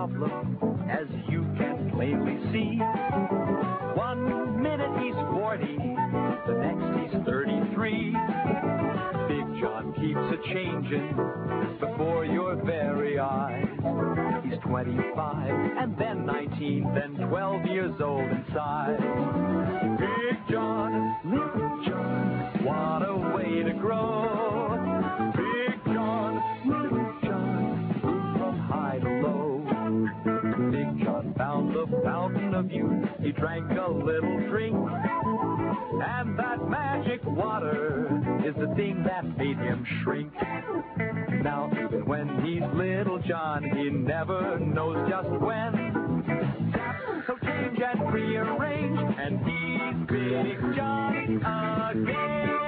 problem, as you can plainly see. 1 minute he's 40, the next he's 33. Big John keeps a-changing before your very eyes. He's 25, and then 19, then 12 years old inside. Big John, Little John, what a way to grow. Big John, Little John, grew from high to low. Big John found the fountain of youth. He drank a little drink, and that magic water is the thing that made him shrink. Now, even when he's Little John, he never knows just when. So change and rearrange, and he's Big John again.